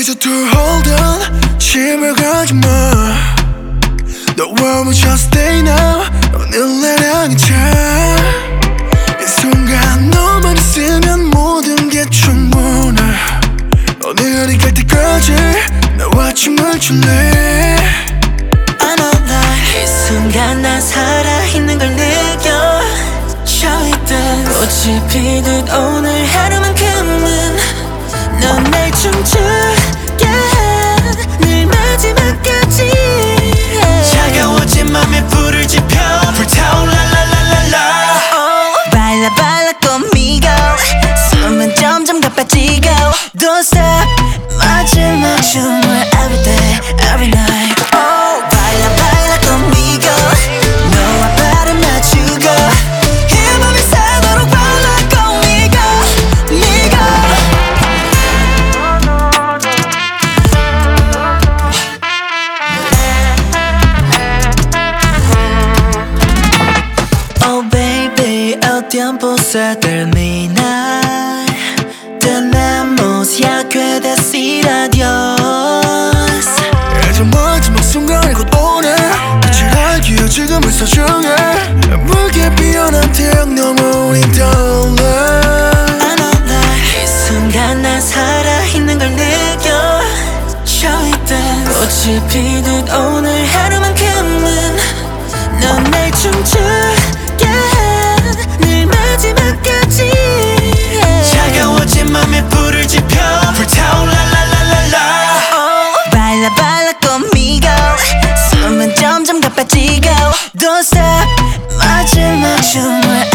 이제 to hold on 침을 가지마 Don't worry just stay now 오늘 나랑 이 순간 너만 있으면 모든 게 충분해 오늘이 갈 때까지 나와 춤을 출래 I'm alive 이 순간 난 살아있는 걸 느껴 저있던 꽃이 피듯 오늘 하루만큼은 넌 날 춤추게 늘 마지막까지 차가워진 맘에 불을 지펴 불타올라 라라라라 발라 발라 conmigo 숨은 점점 가빠지고 Don't stop 마지막 춤을 every day every night Oh 발라 발라 conmigo 너와 발을 맞추고 이 맘이 새도록 발라 conmigo Oh baby el tiempo se termina tenemos ya que decir adiós 이제 마지막 순간이 곧 오네 빛을 알기에 지금은 소중해 붉게 피어난 태양 너머 우린 떠올라 I'm alive 이 순간 난 살아있는 걸 느껴 저있던 꽃이 피듯 오늘 하루만큼은 넌 날 춤추게 늘 마지막까지 차가워진 맘에 불을 지펴 불타올라 라라라라 발라 발라 conmigo 숨은 점점 가빠지고 Don't stop 마지막 춤을